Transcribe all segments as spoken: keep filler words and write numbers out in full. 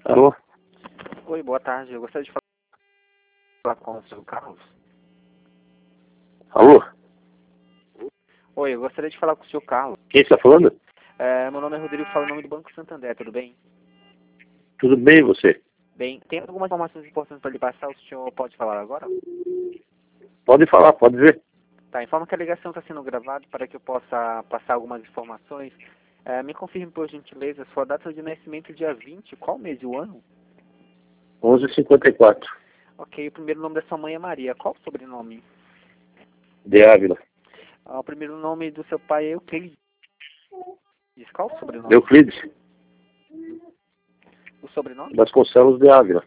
Alô? Oi, boa tarde. Eu gostaria de falar com o senhor Carlos. Alô? Oi, eu gostaria de falar com o senhor Carlos. Quem está falando? É, meu nome é Rodrigo, falo em nome do Banco Santander, tudo bem? Tudo bem, e você? Bem, tem algumas informações importantes para lhe passar, o senhor pode falar agora? Pode falar, pode ver. Tá, informa que a ligação está sendo gravada para que eu possa passar algumas informações. É, me confirme, por gentileza, sua data de nascimento dia vinte, qual mês e o ano? onze e cinquenta e quatro. Ok, o primeiro nome da sua mãe é Maria, qual o sobrenome? De Ávila. Ah, o primeiro nome do seu pai é Euclides, qual o sobrenome? Euclides. O sobrenome? Vasconcelos de Ávila.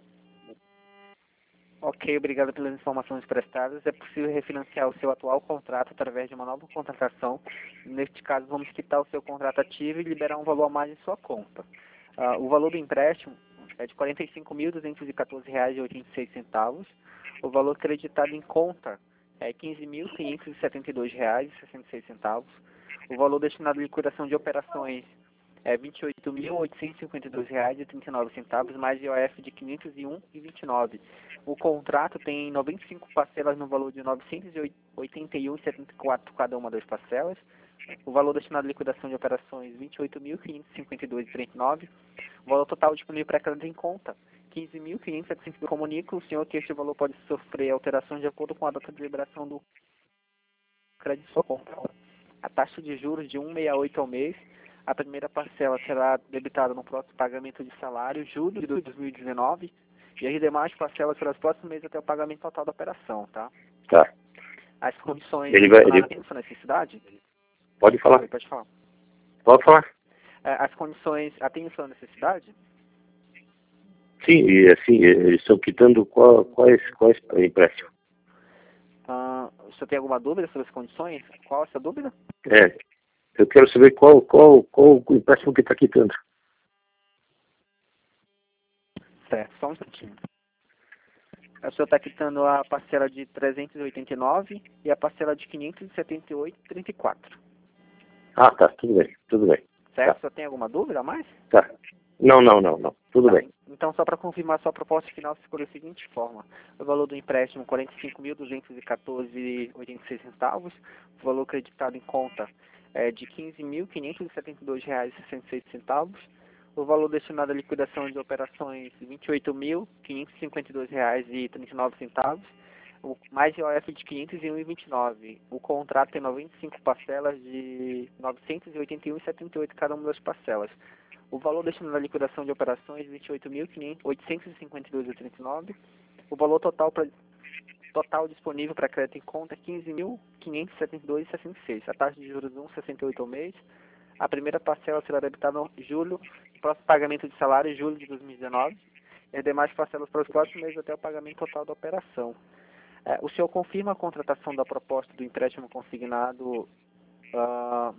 Ok, obrigado pelas informações prestadas. É possível refinanciar o seu atual contrato através de uma nova contratação. Neste caso, vamos quitar o seu contrato ativo e liberar um valor a mais em sua conta. Uh, o valor do empréstimo é de quarenta e cinco mil duzentos e quatorze reais e oitenta e seis centavos. O valor creditado em conta é quinze mil quinhentos e setenta e dois reais e sessenta e seis centavos. O valor destinado à liquidação de operações é vinte e oito mil oitocentos e cinquenta e dois reais e trinta e nove centavos, mais I O F de quinhentos e um reais e vinte e nove centavos. O contrato tem noventa e cinco parcelas no valor de novecentos e oitenta e um reais e setenta e quatro centavos cada uma das parcelas. O valor destinado à liquidação de operações vinte e oito mil quinhentos e cinquenta e dois reais e trinta e nove centavos. O valor total disponível para crédito em conta quinze mil quinhentos e setenta e cinco. Comunica o senhor que este valor pode sofrer alterações de acordo com a data de liberação do crédito de sua conta. A taxa de juros de um vírgula sessenta e oito ao mês. A primeira parcela será debitada no próximo pagamento de salário, julho de dois mil e dezenove, e as demais parcelas serão os próximos meses até o pagamento total da operação, tá? Tá. As condições... Ele vai... Ele... Tem sua necessidade? Pode falar. Oi, pode falar. Pode falar. É, as condições... Atende sua necessidade? Sim, e assim, eles estão quitando qual, quais, quais empréstimos? Ah, o senhor tem alguma dúvida sobre as condições? Qual é a sua dúvida? É. Eu quero saber qual, qual, qual o empréstimo que está quitando. Certo, só um instantinho. O senhor está quitando a parcela de trezentos e oitenta e nove e a parcela de quinhentos e setenta e oito reais e trinta e quatro centavos. Ah, tá, tudo bem, tudo bem. Certo? Tá. O senhor tem alguma dúvida a mais? Tá. Não, não, não, não. Tudo Tá. bem. Então, só para confirmar, sua proposta final ficou da seguinte forma. O valor do empréstimo, quarenta e cinco mil duzentos e quatorze reais e oitenta e seis centavos. O valor creditado em conta é de quinze mil quinhentos e setenta e dois reais e sessenta e seis centavos. O valor destinado à liquidação de operações, vinte e oito mil quinhentos e cinquenta e dois reais e trinta e nove centavos. O, mais I O F de quinhentos e um reais e vinte e nove centavos. O contrato tem noventa e cinco parcelas de novecentos e oitenta e um reais e setenta e oito centavos cada uma das parcelas. O valor destinado à liquidação de operações, vinte e oito mil oitocentos e cinquenta e dois reais e trinta e nove centavos. O valor total, pra, total disponível para crédito em conta é quinze mil quinhentos e setenta e dois reais e sessenta e seis centavos. A taxa de juros um vírgula sessenta e oito ao mês. A primeira parcela será debitada em julho, o próximo pagamento de salário em julho de dois mil e dezenove. E as demais parcelas para os próximos meses até o pagamento total da operação. É, o senhor confirma a contratação da proposta do empréstimo consignado uh,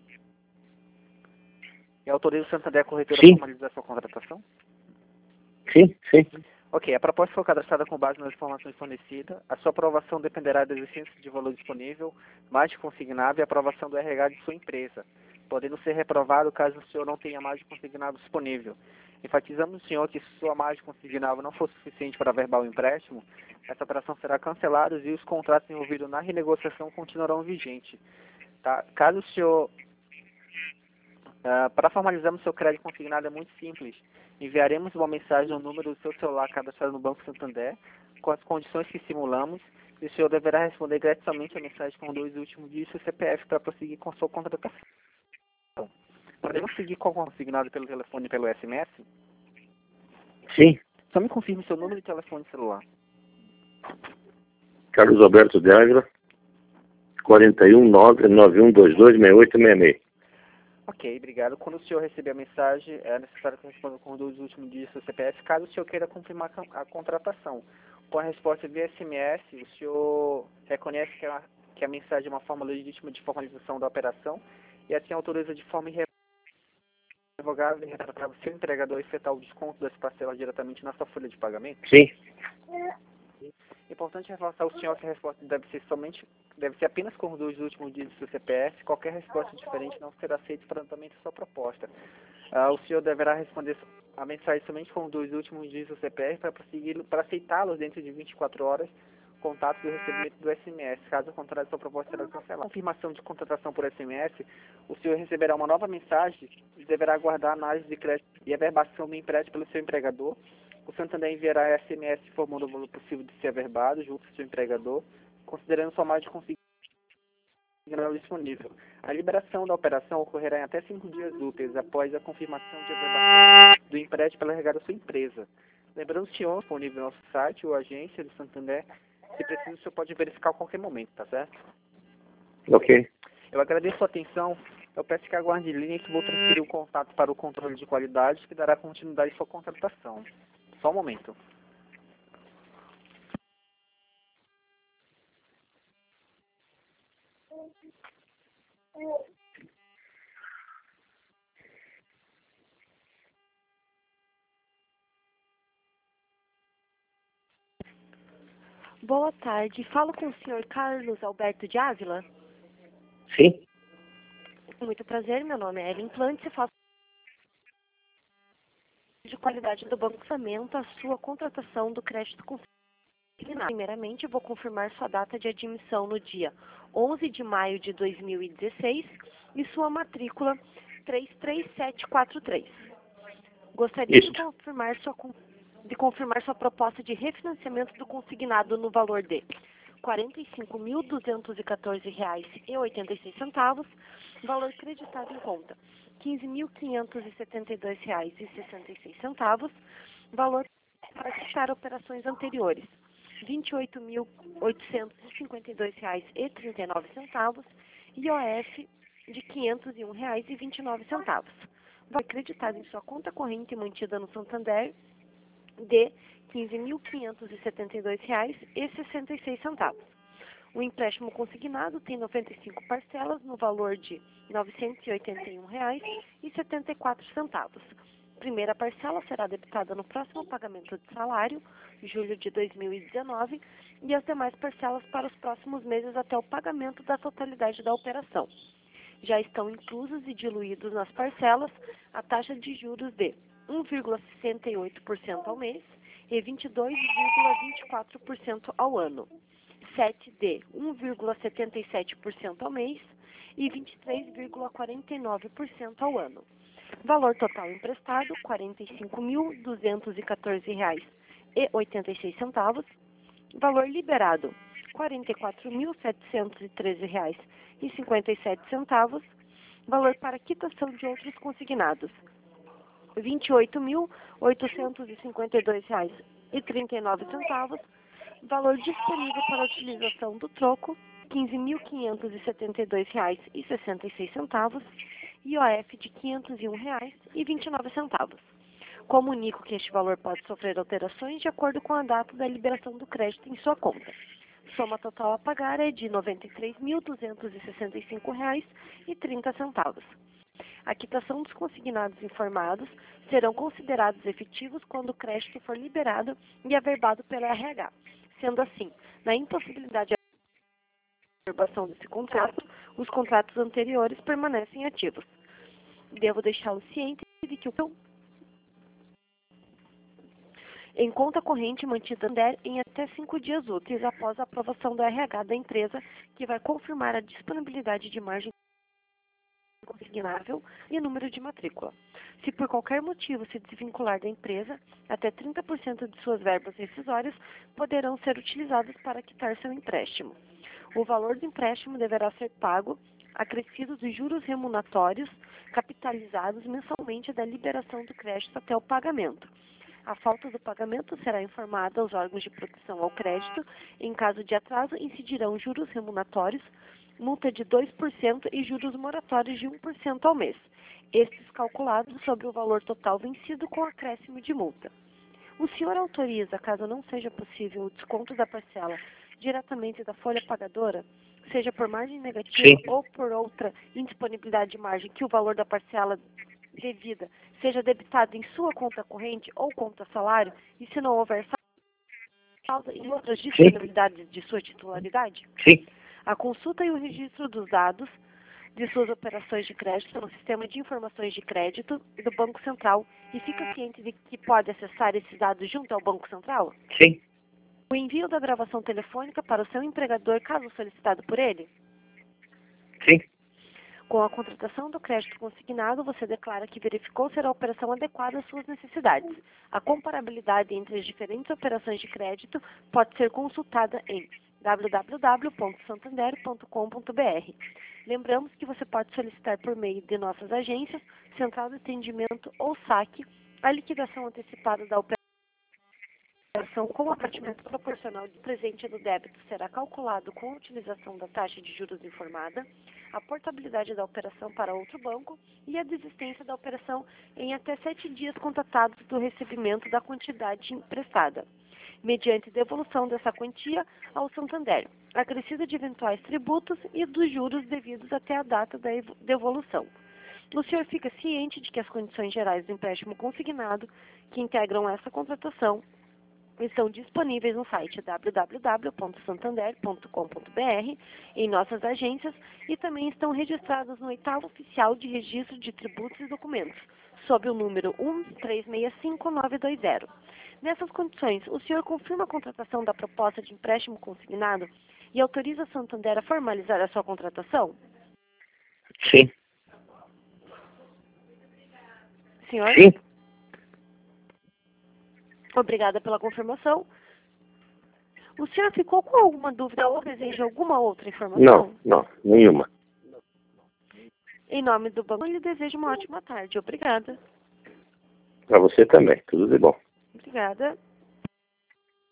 e autoriza o Santander Corretora a Sim. formalizar sua contratação? Sim, sim. Ok, a proposta foi cadastrada com base nas informações fornecidas. A sua aprovação dependerá da existência de valor disponível, mais consignado e a aprovação do R H de sua empresa, podendo ser reprovado caso o senhor não tenha margem consignado disponível. Enfatizamos, senhor, que se sua margem consignada não for suficiente para averbar o empréstimo, essa operação será cancelada e os contratos envolvidos na renegociação continuarão vigentes. Tá? Caso o senhor... Uh, para formalizarmos seu crédito consignado é muito simples. Enviaremos uma mensagem no número do seu celular cadastrado no Banco Santander, com as condições que simulamos, e o senhor deverá responder gratuitamente a mensagem com os dois últimos dígitos do seu C P F para prosseguir com sua contratação. Podemos seguir com o consignado pelo telefone e pelo S M S? Sim. Só me confirme seu número de telefone celular. Carlos Alberto de Ávila, quatro um nove nove um dois dois seis oito seis seis. Ok, obrigado. Quando o senhor receber a mensagem, é necessário que responda com os dois últimos dígitos do C P F, caso o senhor queira confirmar a contratação. Com a resposta via S M S, o senhor reconhece que a, que a mensagem é uma forma legítima de formalização da operação e assim autoriza de forma irrevogável e retratável seu empregador a efetuar o desconto das parcelas diretamente na sua folha de pagamento? Sim. É importante reforçar ao senhor que a resposta deve ser somente, deve ser apenas com os dois últimos dígitos do C P F. Qualquer resposta diferente não será aceita para o tratamento da sua proposta. Uh, o senhor deverá responder a mensagem somente com os dois últimos dígitos do C P F para prosseguir, para aceitá-los dentro de vinte e quatro horas, contato do recebimento do S M S. Caso contrário, sua proposta será cancelada. Confirmação de contratação por S M S, o senhor receberá uma nova mensagem e deverá aguardar a análise de crédito e averbação do empréstimo pelo seu empregador. O Santander enviará S M S informando o valor possível de ser averbado junto ao seu empregador, considerando sua margem de consignado disponível. A liberação da operação ocorrerá em até cinco dias úteis após a confirmação de averbação do empréstimo pela regada da sua empresa. Lembrando que o senhor disponível no nosso site ou agência do Santander, se preciso, o senhor pode verificar a qualquer momento, tá certo? Ok. Eu agradeço a sua atenção. Eu peço que aguarde em linha que vou transferir o contato para o controle de qualidade que dará continuidade à sua contratação. Só um momento. Boa tarde. Falo com o senhor Carlos Alberto de Ávila. Sim? Muito prazer, meu nome é Ellen Plant. Eu faço de qualidade do Banco Samento a sua contratação do crédito consignado. Primeiramente, eu vou confirmar sua data de admissão no dia onze de maio de dois mil e dezesseis e sua matrícula três três sete quatro três. Gostaria Isso. de confirmar sua de confirmar sua proposta de refinanciamento do consignado no valor de quarenta e cinco mil duzentos e quatorze reais e oitenta e seis centavos, valor creditado em conta quinze mil quinhentos e setenta e dois reais e sessenta e seis centavos, valor para quitar operações anteriores vinte e oito mil oitocentos e cinquenta e dois reais e trinta e nove centavos e I O F de quinhentos e um reais e vinte e nove centavos. Valor creditado em sua conta corrente mantida no Santander de quinze mil quinhentos e setenta e dois reais e sessenta e seis centavos. O empréstimo consignado tem noventa e cinco parcelas no valor de novecentos e oitenta e um reais e setenta e quatro centavos. Primeira parcela será debitada no próximo pagamento de salário, julho de dois mil e dezenove, e as demais parcelas para os próximos meses até o pagamento da totalidade da operação. Já estão inclusos e diluídos nas parcelas a taxa de juros de um vírgula sessenta e oito por cento ao mês e vinte e dois vírgula vinte e quatro por cento ao ano, sete de um vírgula setenta e sete por cento ao mês e vinte e três vírgula quarenta e nove por cento ao ano. Valor total emprestado, quarenta e cinco mil duzentos e quatorze reais e oitenta e seis centavos. Valor liberado, quarenta e quatro mil setecentos e treze reais e cinquenta e sete centavos. Valor para quitação de outros consignados, vinte e oito mil oitocentos e cinquenta e dois reais e trinta e nove centavos. Valor disponível para utilização do troco, quinze mil quinhentos e setenta e dois reais e sessenta e seis centavos. I O F de quinhentos e um reais e vinte e nove centavos. Comunico que este valor pode sofrer alterações de acordo com a data da liberação do crédito em sua conta. Soma total a pagar é de noventa e três mil duzentos e sessenta e cinco reais e trinta centavos. A quitação dos consignados informados serão considerados efetivos quando o crédito for liberado e averbado pela R H. Sendo assim, na impossibilidade de averbação desse contrato, os contratos anteriores permanecem ativos. Devo deixá-lo ciente de que o em conta corrente mantida em até cinco dias úteis após a aprovação do R H da empresa, que vai confirmar a disponibilidade de margem consignável e número de matrícula. Se por qualquer motivo se desvincular da empresa, até trinta por cento de suas verbas rescisórias poderão ser utilizadas para quitar seu empréstimo. O valor do empréstimo deverá ser pago acrescido dos juros remuneratórios capitalizados mensalmente da liberação do crédito até o pagamento. A falta do pagamento será informada aos órgãos de proteção ao crédito. Em caso de atraso, incidirão juros remuneratórios, multa de dois por cento e juros moratórios de um por cento ao mês, estes calculados sobre o valor total vencido com acréscimo de multa. O senhor autoriza, caso não seja possível, o desconto da parcela diretamente da folha pagadora, seja por margem negativa Sim. ou por outra indisponibilidade de margem, que o valor da parcela devida seja debitado em sua conta corrente ou conta salário, e se não houver saldo em outras disponibilidades de sua titularidade? Sim. A consulta e o registro dos dados de suas operações de crédito no Sistema de Informações de Crédito do Banco Central e fica ciente de que pode acessar esses dados junto ao Banco Central? Sim. O envio da gravação telefônica para o seu empregador, caso solicitado por ele? Sim. Com a contratação do crédito consignado, você declara que verificou ser a operação adequada às suas necessidades. A comparabilidade entre as diferentes operações de crédito pode ser consultada em w w w ponto santander ponto com ponto b r. Lembramos que você pode solicitar por meio de nossas agências, Central de Atendimento ou saque, a liquidação antecipada da operação. A operação com abatimento proporcional de presente no débito será calculado com a utilização da taxa de juros informada, a portabilidade da operação para outro banco e a desistência da operação em até sete dias contatados do recebimento da quantidade emprestada, mediante devolução dessa quantia ao Santander, acrescida de eventuais tributos e dos juros devidos até a data da devolução. O senhor fica ciente de que as condições gerais do empréstimo consignado que integram essa contratação estão disponíveis no site w w w ponto santander ponto com ponto b r, em nossas agências, e também estão registrados no oitavo oficial de registro de tributos e documentos, sob o número um três seis cinco nove dois zero. Nessas condições, o senhor confirma a contratação da proposta de empréstimo consignado e autoriza a Santander a formalizar a sua contratação? Sim. Senhor? Sim. Obrigada pela confirmação. O senhor ficou com alguma dúvida ou deseja alguma outra informação? Não, não, nenhuma. Em nome do banco, eu lhe desejo uma ótima tarde. Obrigada. Para você também. Tudo de bom. Obrigada.